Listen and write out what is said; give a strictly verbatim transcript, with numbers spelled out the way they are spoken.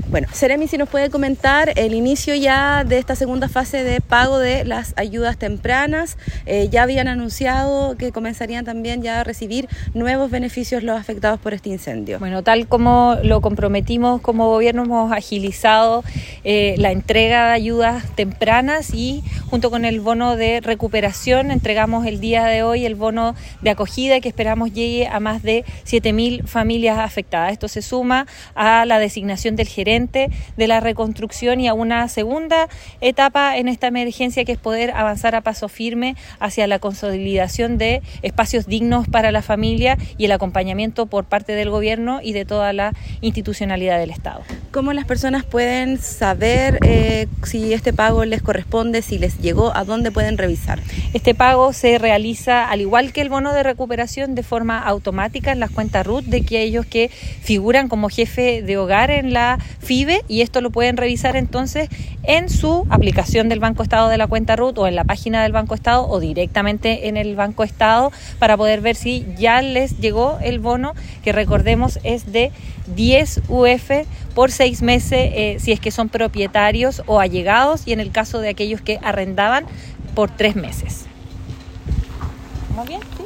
Bueno, Seremi, si nos puede comentar el inicio ya de esta segunda fase de pago de las ayudas tempranas. Eh, ya habían anunciado que comenzarían también ya a recibir nuevos beneficios los afectados por este incendio. Bueno, tal como lo comprometimos como gobierno, hemos agilizado eh, la entrega de ayudas tempranas y junto con el bono de recuperación entregamos el día de hoy el bono de acogida que esperamos llegue a más de siete mil familias afectadas. Esto se suma a la designación del gerente de la reconstrucción y a una segunda etapa en esta emergencia, que es poder avanzar a paso firme hacia la consolidación de espacios dignos para la familia y el acompañamiento por parte del gobierno y de toda la institucionalidad del Estado. ¿Cómo las personas pueden saber eh, si este pago les corresponde, si les llegó, a dónde pueden revisar? Este pago se realiza, al igual que el bono de recuperación, de forma automática en las cuentas R U T de aquellos que figuran como jefe de hogar en la FIBE, y esto lo pueden revisar entonces en su aplicación del Banco Estado de la cuenta R U T o en la página del Banco Estado o directamente en el Banco Estado para poder ver si ya les llegó el bono, que recordemos es de diez U F por seis meses eh, si es que son propietarios o allegados, y en el caso de aquellos que arrendaban por tres meses. ¿Vamos bien?